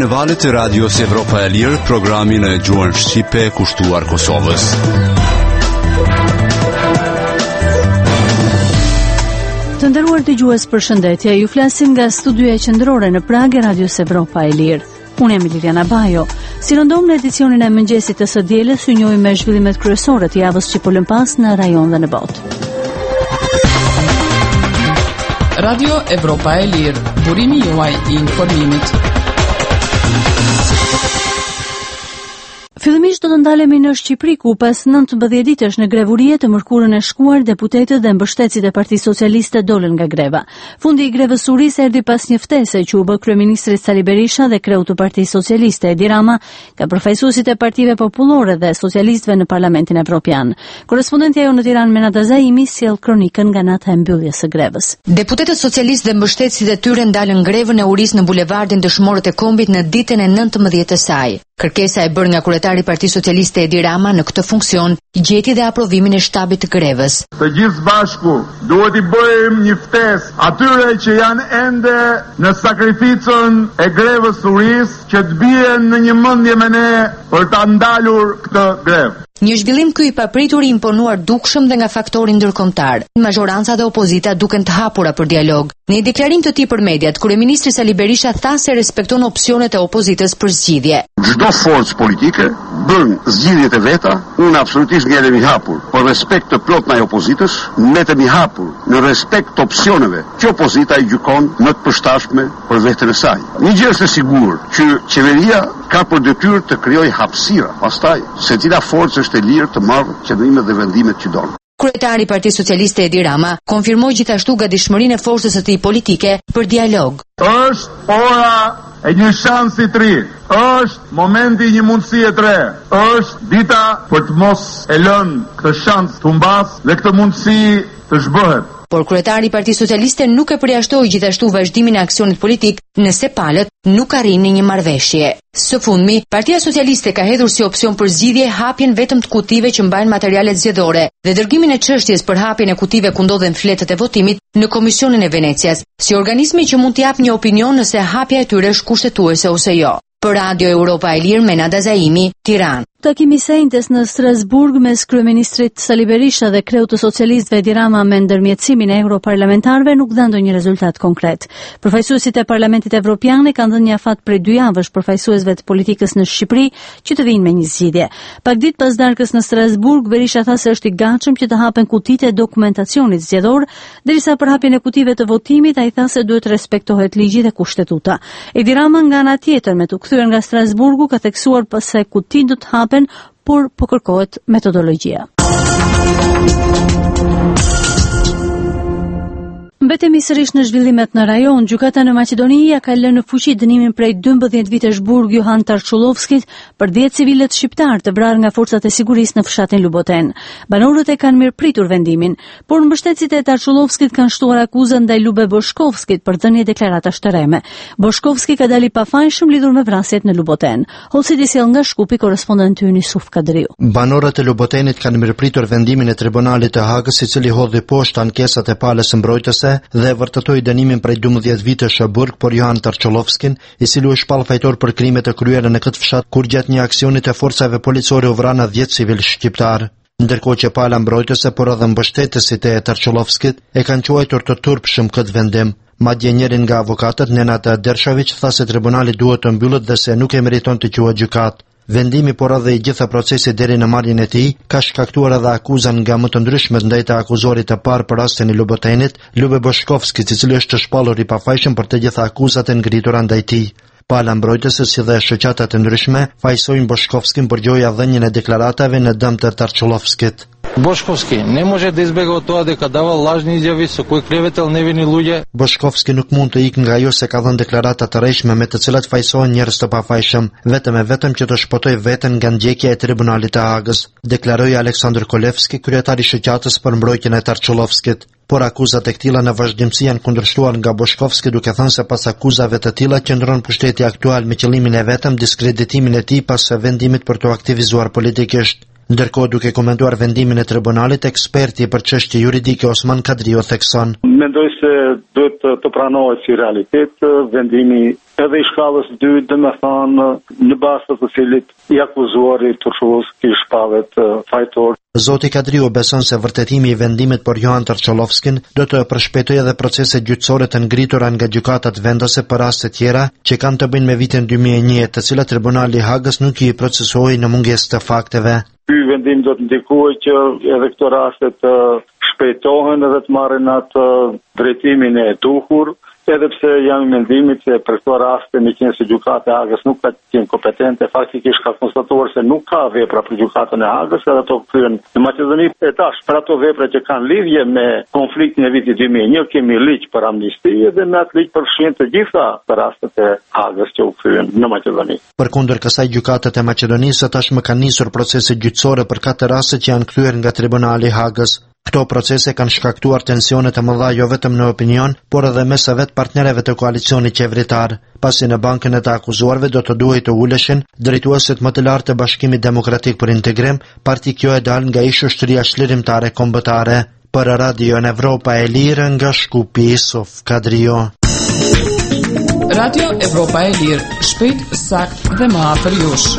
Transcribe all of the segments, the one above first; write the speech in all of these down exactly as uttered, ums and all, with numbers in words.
valët e Radios Evropa e Lirë, programin e gjuhën shqipe kushtuar Kosovës. Të nderuar dëgjues, përshëndetje. Ju flasim nga studioja qendrore në Prag e Radios Evropa e Lirë. Unë jam Liliana Bajo. Si rëndom në edicionin e mëngjesit të së dielës, ju njohim me zhvillimet kryesore të javës që po lëm pas në rajon dhe në botë. Radio Evropa e Lirë, burimi juaj i informimit. Fillimisht do të ndalemi në Shqipëri, ku pas nëntëmbëdhjetë ditësh në grevurie të mërkurën e shkuar, deputetët dhe mbështetësit e Partisë Socialiste dolën nga greva. Fundi i grevës suris erdhi pas një ftese që u bë kryeministrit Sali Berisha dhe kreut të Partisë Socialiste Edi Rama ka përfaqësuesit e partive popullore dhe socialistëve në Parlamentin Evropian. Korrespondentja jonë në Tiranë Menada Zaimi sjell kronikën nga nata e mbylljes së grevës. Deputetët socialistë dhe mbështetësit e tyre ndalën grevën e uris në bulevardin Dëshmorët e Kombit në ditën e nëntëmbëdhjetë të saj. Kërkesa e bërë nga kryetari i Partisë Socialiste Edi Rama në këtë funksion gjeti dhe aprovimin e shtabit të grevës. Të gjithë bashku duhet i bëjmë një ftesë atyre që janë ende në sakrificën e grevës suris, që të bien në një mendje me ne për ta ndalur këtë grevë. Një zhvillim ky i papritur i imponuar dukshëm dhe nga faktori ndërkombëtar. Mazhoranca dhe opozita duken të hapura për dialog. Në një deklarim të tij për mediat, kryeministri Sali Berisha tha se respekton opsionet e opozitës për zgjidhje. Çdo forcë politike bën zgjidhjet e veta, unë absolutisht ngelem i hapur, por respekt të plot ndaj opozitës, mbetem i hapur në respekt të opsioneve që opozita i gjykon më të përshtatshme për veten e saj. Një gjë është e sigurt, që qeveria ka për detyrë të krijojë hapësira, pastaj secila forcë është e lirë të marrë qëndrimet dhe vendimet që donë. Kryetari i Partisë Socialiste Edi Rama konfirmoi gjithashtu gatishmërinë e forcës së tij politike për dialog. Është ora e një shansi të ri, është momenti i një mundësie të re, është dita për të mos e lënë këtë shans të humbas dhe këtë mundësi të zhbëhet. Por kryetari i Partisë Socialiste nuk e përjashtoi gjithashtu vazhdimin e aksionit politik nëse palët nuk arrin në një marrëveshje. Së fundmi, Partia Socialiste ka hedhur si opsion për zgjidhje hapjen vetëm të kutive që mbajnë materialet zgjedhore dhe dërgimin e çështjes për hapjen e kutive ku ndodhen fletët e votimit në Komisionin e Venecias, si organizmi që mund të japë një opinion nëse hapja e tyre është kushtetuese ose jo. Për Radio Evropa e Lirë, Menada Zaimi, Tiranë. Takimi i sejntes në Strasburg mes kryeministrit Sali Berisha dhe kreut të socialistëve Edi Rama me ndërmjetësimin e europarlamentarëve nuk dha ndonjë rezultat konkret. Përfaqësuesit e Parlamentit Evropian kanë dhënë një afat prej dy javësh përfaqësuesve të politikës në Shqipëri që të vinë me një zgjidhje. Pak ditë pas darkës në Strasburg, Berisha tha se është i gatshëm që të hapen kutitë e dokumentacionit zgjedhor, derisa për hapjen e kutive të votimit ai tha se duhet respektohet ligji dhe kushtetuta. Edi Rama nga ana tjetër, me të kthyer nga Strasburgu, ka theksuar se kutitë do të hapen, por po kërkohet metodologjia. Mbetemi sërish në zhvillimet në rajon. Gjykata në Maqedoni ja ka lënë në fuqi dënimin prej dymbëdhjetë vitesh burg Johan Tarçullovskit për dhjetë civilët shqiptar të vrarë nga forcat e sigurisë në fshatin Luboten. Banorët e kanë mirëpritur vendimin, por mbështetësit e Tarçullovskit kanë shtuar akuzën ndaj Lube Boshkovskit për dhënie deklarata shtereme. Boshkovski ka dalë i pafajshëm lidhur me vrasjet në Luboten. Holsi di sjell nga Shkupi korrespondenti ynë Yusuf Kadriu. Banorët e Lubotenit kanë mirëpritur vendimin e Tribunaltit të Hagës, i cili hodhi poshtë ankesat e palës së mbrojtëse dhe vërtetoi dënimin prej dymbëdhjetë vitesh burg për Johan Tarçullovskin, i cili u shpall fajtor për krimet e kryera në këtë fshat kur gjatë një aksionit të forcave policore u vrana dhjetë civil shqiptar. Ndërkohë që pala mbrojtëse por edhe mbështetësit e Tarçullovskit e kanë quajtur të turpshëm këtë vendim. Madje njërin nga avokatët, Nenata Dershović, tha se tribunali duhet të mbyllet dhe se nuk e meriton të quhet gjykat. Vendimi por edhe i gjitha procesi deri në marrjen e tij ka shkaktuar edhe akuzën nga më të ndryshmet ndaj të akuzorit të parë për rastin e Lubotenit, Lube Boshkovski, i cili është shpallur i pafajshëm për të gjitha akuzat e ngritura ndaj tij. Pala mbrojtëse si dhe shoqatat e ndryshme fajsojnë Boshkovskin për gjoja dhënien e deklaratave në dëm të Tarçullovskit. Boshkovski не може да избега от тоа дека дава лажни изјави со кои клеветел невини луѓе. Boshkovski nuk mund të ikë nga ajo se ka dhënë deklarata të rreshme me të cilat fajsohen njerëz të pafajshëm, vetëm e vetëm që të shpëtoj veten nga ndjekja e Tribunalit të Hagës, deklaroi Aleksandr Kolevski, kryetari i shoqatës për mbrojtjen e Tarçullovskit. Por akuzat e këtilla në vazhdimsi janë kundërshtuar nga Boshkovski, duke thënë se pas akuzave të tilla qëndron pushteti aktual me qëllimin e vetëm diskreditimin e tij pas vendimit për të aktivizuar politikisht. Ndërkohë, duke komentuar vendimin e tribunalit, eksperti për çështje juridike Osman Kadriu thekson: Mendoj se duhet të pranohet si realitet vendimi edhe i shkallës dytë, dhe me thanë në bazë të cilit i akuzuari Turqovski shpallet fajtor. Zoti Kadriu beson se vërtetimi i vendimit për Johan Tërçollovskin do të përshpejtojë edhe proceset gjyqësore të ngritura nga gjykatat vendose për raste tjera që kanë të bëjnë me vitin dy mijë e një, të cilat Tribunali i Hagës nuk i procesuoi në mungesë të fakteve. Ky vendim do të ndikojë që edhe këto raste të shpejtohen edhe të marrin atë drejtimin e duhur. Edhe pse jam i mendimit se për këto raste me qenë se gjykata e Hagës nuk ka qenë kompetente, faktikisht ka konstatuar se nuk ka vepra për gjykatën e Hagës, edhe ato kryen në Maqedoni. E tash, për ato vepra që kanë lidhje me konfliktin e vitit dy mijë e një, kemi ligj për amnisti dhe me atë ligj përfshin të gjitha për rastet e Hagës që u kryen në Maqedoni. Përkundër kësaj, gjykatat e Maqedonisë tashmë kanë nisur procese gjyqësore për katër raste që janë kthyer nga Tribunali i Hagës. Këto procese kanë shkaktuar tensione të mëdha jo vetëm në opinion, por edhe mes së vet partnerëve të koalicionit qeveritar, pasi në bankën e të akuzuarve do të duhej të uleshin drejtuesit më të lartë të Bashkimit Demokratik për Integrim, parti kjo e dal nga ish ushtria çlirimtare kombëtare. Për Radio Evropa e Lirë nga Shkupi, Sof Kadrio. Radio Evropa e Lirë, shpejt, sakt dhe më afër jush.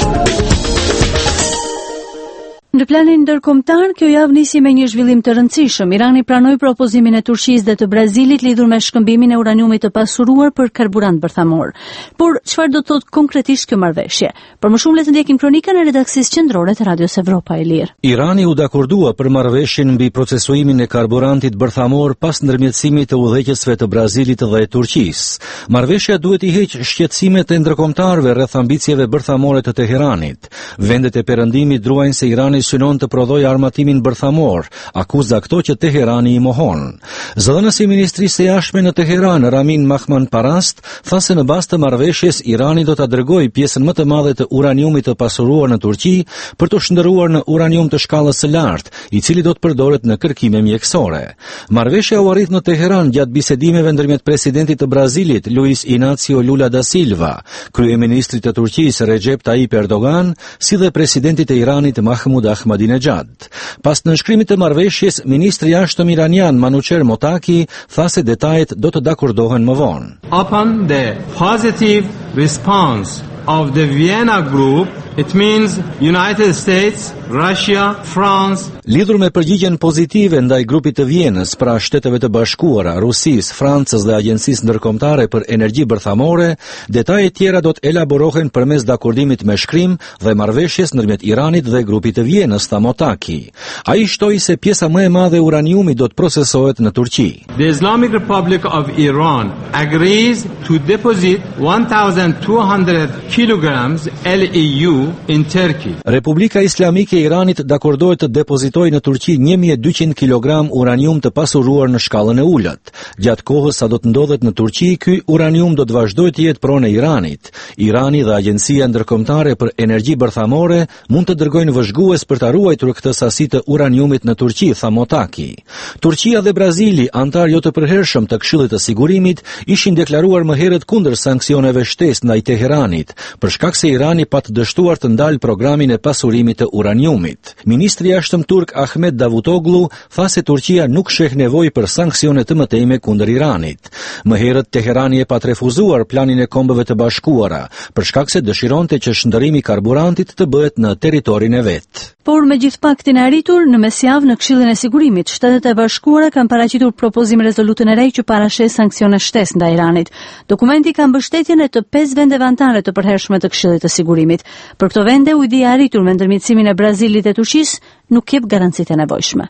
Në planin ndërkombëtar, kjo javë nisi me një zhvillim të rëndësishëm. Irani pranoi propozimin e Turqisë dhe të Brazilit lidhur me shkëmbimin e uraniumit të pasuruar për karburant bërthamor. Por çfarë do të thotë konkretisht kjo marrëveshje? Për më shumë le të ndjekim kronikën e redaksisë qendrore të Radios Evropa e Lirë. Irani u dakordua për marrëveshjen mbi procesuimin e karburantit bërthamor pas ndërmjetësimit të udhëheqësve të Brazilit dhe Turqisë. Marrëveshja duhet i heqë shqetësimet e ndërkombëtarëve rreth ambicieve bërthamore të Teheranit. Vendet e perëndimit druajnë se Irani synon të prodhoj armatimin bërthamor, akuza këto që Teherani i mohon. Zëdhënësi i Ministrisë së Jashtme në Teheran, Ramin Mahman Parast, tha se në bazë të marrëveshjes Irani do ta dërgojë pjesën më të madhe të uraniumit të pasuruar në Turqi për të shndërruar në uranium të shkallës së lartë, i cili do të përdoret në kërkime mjekësore. Marrëveshja u arrit në Teheran gjatë bisedimeve ndërmjet presidentit të Brazilit, Luis Inacio Lula da Silva, kryeministrit të Turqisë Recep Tayyip Erdogan, si dhe presidentit e Iranit Mahmud Ahmadinejad. Pas nënshkrimit të marrëveshjes, ministri i jashtëm iranian Manucher Motaki tha se detajet do të dakordohen më vonë. Upon the positive response of the Vienna Group, it means United States, Russia, France. Lidhur me përgjigjen pozitive ndaj grupit të Vienës, pra Shteteve të Bashkuara, Rusisë, Francës dhe Agjencisë Ndërkombëtare për Energji Bërthamore, detajet tjera do të elaborohen përmes dakordimit me shkrim dhe marrëveshjes ndërmjet Iranit dhe grupit të Vienës, tha Motaki. Ai shtoi se pjesa më e madhe e uraniumit do të procesohet në Turqi. The Islamic Republic of Iran agrees to deposit one thousand two hundred kilograms L E U in Turkey. Republika Islamike e Iranit dakordohet të depozitojë në Turqi një mijë e dyqind kilogram uranium të pasuruar në shkallën e ulët. Gjatë kohës sa do të ndodhet në Turqi, ky uranium do të vazhdojë të jetë pronë e Iranit. Irani dhe Agjencia Ndërkombëtare për Energji Bërthamore mund të dërgojnë vëzhgues për ta ruajtur këtë sasi të uraniumit në Turqi, tha Motaki. Turqia dhe Brazili, antar jo të përhershëm të Këshillit të Sigurimit, ishin deklaruar më herët kundër sanksioneve shtesë ndaj Teheranit, për shkak se Irani pa të dështuar të ndalë programin e pasurimit të uraniumit. Ministri i jashtëm turk Ahmet Davutoglu tha se Turqia nuk sheh nevojë për sanksione të mëtejme kundër Iranit. Më herët Teherani e pat refuzuar planin e Kombeve të Bashkuara, për shkak se dëshironte që shndërrimi i karburantit të bëhet në territorin e vet. Por me gjithë paktin e arritur, në mesjavë në Këshillin e Sigurimit, Shtetet e Bashkuara kanë paraqitur propozim rezolutën e re që parashes sanksione shtesë ndaj Iranit. Dokumenti ka mbështetjen e të pesë vendeve anëtare të përhershme të Këshillit të Sigurimit. Për këto vende, ujdia e arritur me ndërmjetësimin e Brazilit e Turqisë nuk jep garancitë e nevojshme.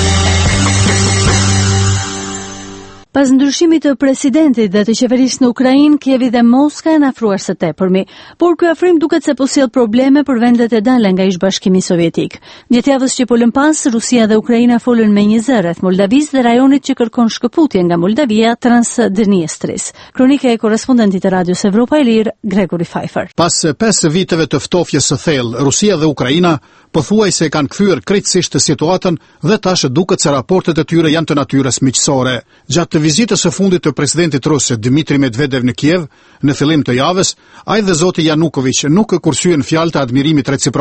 Pas ndryshimit të presidentit dhe të qeverisë në Ukrainë, Kievi dhe Moska janë afruar së tepërmi, por ky afrim duket se po sjell probleme për vendet e dalë nga ish-bashkimi sovjetik. Gjatë që po lën pas, Rusia dhe Ukraina folën me një zë rreth Moldavisë dhe rajonit që kërkon shkëputje nga Moldavia, Transdniestris. Kronika e korrespondentit të Radios Evropa e Lirë, Gregory Pfeiffer. Pas pesë viteve të ftofjes së thellë, Rusia dhe Ukraina pothuajse kanë kthyer krejtësisht situatën dhe tash duket se raportet e tyre janë të natyrës miqësore. Gjatë vizitës së fundit të presidentit rus Dmitri Medvedev në Kiev, në fillim të javës, ai dhe zoti Yanukovych nuk kursyen fjalë të admirimit reciprok.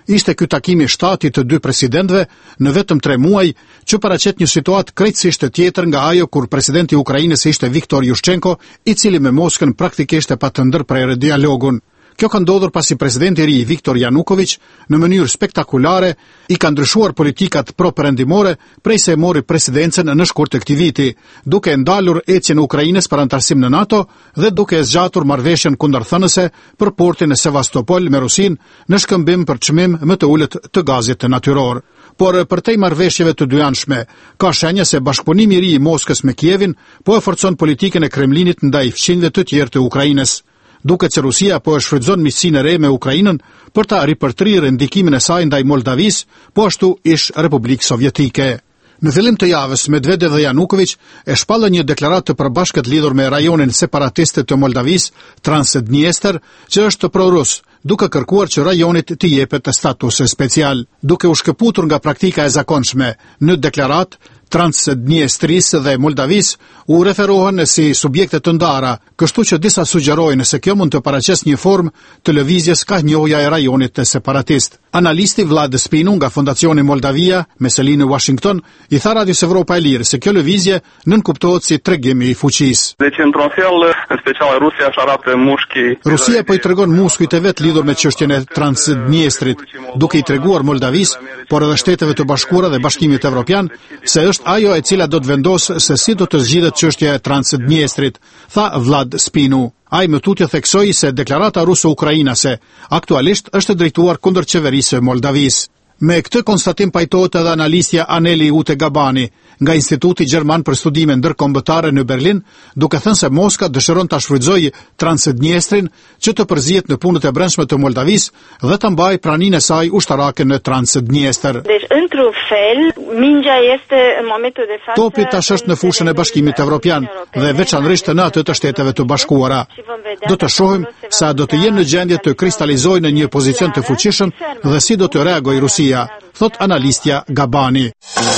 Ishte ky takimi shtati të dy presidentëve në vetëm tre muaj që paraqet një situatë krejtësisht tjetër nga ajo kur presidenti i Ukrainës ishte Viktor Jushchenko, i cili me Moskën praktikisht e pa të ndërprerë dialogun. Kjo ka ndodhur pasi presidenti i ri Viktor Yanukovych në mënyrë spektakulare i ka ndryshuar politikat pro-perëndimore prej se e mori presidencën në shkurt të këtij viti, duke ndalur ecjen e Ukrainës për antarësim në NATO dhe duke zgjatur marrëveshjen kundërthënëse për portin e Sevastopol me Rusinë në shkëmbim për çmim më të ulët të gazit natyror. Por përtej marrëveshjeve të dyanshme, ka shenja se bashkëpunimi i ri i Moskës me Kievin po e forcon politikën e Kremlinit ndaj fqinjve të tjerë të Ukrainës. Duket se Rusia po e shfrytëzon miqësinë e re me Ukrainën për ta ripërtrirë ndikimin e saj ndaj Moldavisë, po ashtu ish Republikë Sovjetike. Në fillim të javës, Medvedev dhe Yanukovych e shpallën një deklaratë të përbashkët lidhur me rajonin separatiste të Moldavisë, Transdniester, që është pro-rus, duke kërkuar që rajonit të jepet status special. Duke u shkëputur nga praktika e zakonshme, në deklaratë Transdniestrisë dhe Moldavisë u referohen si subjekte të ndara, kështu që disa sugjerojnë se kjo mund të paraqesë një formë të lëvizjes ka njohja e rajonit të separatist. Analisti Vlad Spinu nga Fondacioni Moldavia, me selinë në Washington, i tha Radios Evropa e Lirë se kjo lëvizje nënkuptohet si tregim i fuqisë. Deci, într-un fel, în special Rusia își arată mușchii. Rusia po i tregon muskujt e vet lidhur me çështjen e Transdniestrit, duke i treguar Moldavisë, por edhe Shteteve të Bashkuara dhe Bashkimit Evropian, se është ajo e cila do të vendosë se si do të zgjidhet çështja e Transdniestrit, tha Vlad Spinu. Ai më tutje theksoi se deklarata ruso-ukrainase aktualisht është drejtuar kundër qeverisë së Moldavisë. Me këtë konstatim pajtohet edhe analistja Aneli Ute Gabani nga Instituti Gjerman për Studime Ndërkombëtare në Berlin, duke thënë se Moska dëshiron ta shfrytëzojë Transdniestrin që të përzihet në punët e brendshme të Moldavisë dhe të mbajë praninë e saj ushtarake në Transdniester. Deci, într-un fel, mingea este în momentul de față. Topi tash është në fushën e Bashkimit Evropian dhe veçanërisht në atë të Shteteve të Bashkuara. Do të shohim sa do të jenë në gjendje të kristalizojë në një pozicion të fuqishëm dhe si do të reagojë Rusia, thot analistja Gabani.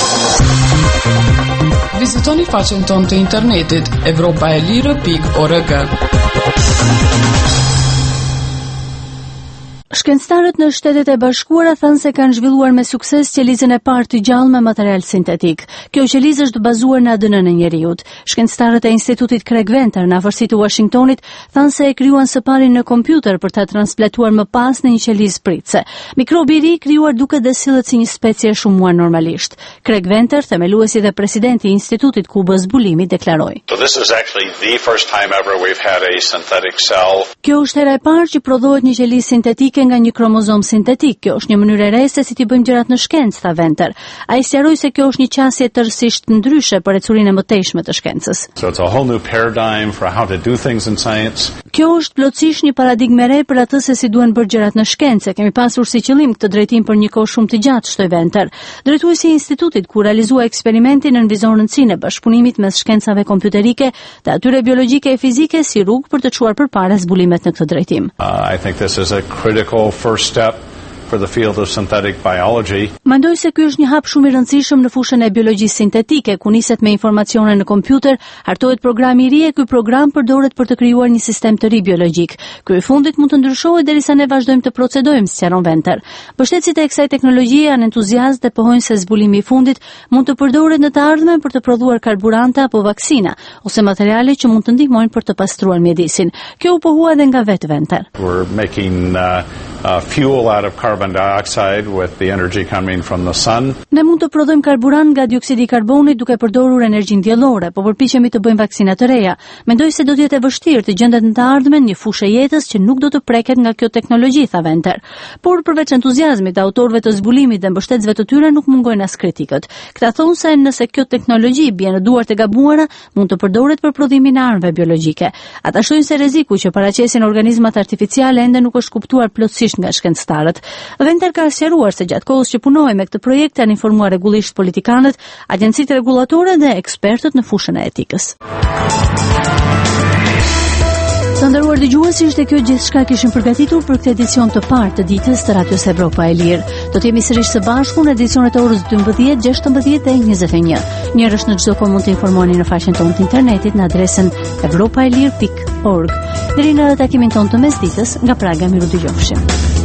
Vizitoni faqen tonë të internetit evropa e lirë pikë org. Shkencëtarët në Shtetet e Bashkuara thanë se kanë zhvilluar me sukses qelizën e parë të gjallë me material sintetik. Kjo qelizë është bazuar në A D N-n e njerëzit. Shkencëtarët e Institutit Craig Venter në afërsitë të Washingtonit thanë se e krijuan së pari në kompjuter për ta transplantuar më pas në një qelizë pritse. Mikrobi i ri krijuar duket dhe sillet si një specie e shumuar normalisht. Craig Venter, themeluesi dhe presidenti i institutit ku bë zbulimi, deklaroi: So this is actually the first time ever we've had a synthetic cell. Kjo është hera e parë që prodhohet një qelizë sintetike nga një kromozom sintetik. Kjo është një mënyrë e re se si të bëjmë gjërat në shkencë, tha Venter. Ai sqaroi se kjo është një qasje tërësisht ndryshe për ecurinë e mëtejshme të shkencës. So it's a whole new paradigm for how to do things in science. Kjo është plotësisht një paradigmë re për atë se si duhen bërë gjërat në shkencë. Kemi pasur si qëllim këtë drejtim për një kohë shumë të gjatë, shtoi Venter. Drejtuesi i institutit ku realizua eksperimentin nënvizon rëndësinë e bashkëpunimit mes shkencave kompjuterike dhe atyre biologjike e fizike si rrugë për të çuar përpara zbulimet në këtë drejtim. Uh, I think this is a critical first step for the field of synthetic biology. Mendoj se ky është një hap shumë i rëndësishëm në fushën e biologjisë sintetike, ku niset me informacione në kompjuter, hartohet programi i ri e ky program përdoret për të krijuar një sistem të ri biologjik. Ky i fundit mund të ndryshojë derisa ne vazhdojmë të procedojmë, sqaron Venter. Mbështetësit e kësaj teknologjie janë entuziastë dhe pohojnë se zbulimi i fundit mund të përdoret në të ardhmen për të prodhuar karburante apo vaksina, ose materiale që mund të ndihmojnë për të pastruar mjedisin. Kjo u pohua edhe nga vetë Venter. We're making uh, uh, fuel out of carbon dioxide with the energy coming from the sun. Ne mund të prodhojmë karburant nga dioksidi i karbonit duke përdorur energjinë diellore, po përpiqemi të bëjmë vaksina të reja. Mendoj se do të jetë e vështirë të gjendet në të ardhmen një fushë jetës që nuk do të preket nga kjo teknologji, tha Venter. Por përveç entuziazmit të autorëve të zbulimit dhe mbështetësve të tyre nuk mungojnë as kritikët. Këta thonë se nëse kjo teknologji bie në duart e gabuara, mund të përdoret për prodhimin e armëve biologjike. Ata shojnë se rreziku që paraqesin organizmat artificiale ende nuk është kuptuar plotësisht nga shkencëtarët. Venter ka sqaruar se gjatë kohës që punoi me këtë projekt janë informuar rregullisht politikanët, agjencitë rregullatore dhe ekspertët në fushën e etikës. Të nderuar dëgjues, ishte kjo gjithçka kishim përgatitur për këtë edicion të parë të ditës të Radios Evropa e Lirë. Do të jemi sërish së bashku në edicionet e orës dymbëdhjetë, gjashtëmbëdhjetë dhe njëzet e një. Njërësh në çdo kohë mund të informoheni në faqen tonë të internetit në adresën evropaelir pikë org. Deri në takimin tonë të mesditës, nga Praga miru dëgjofshim.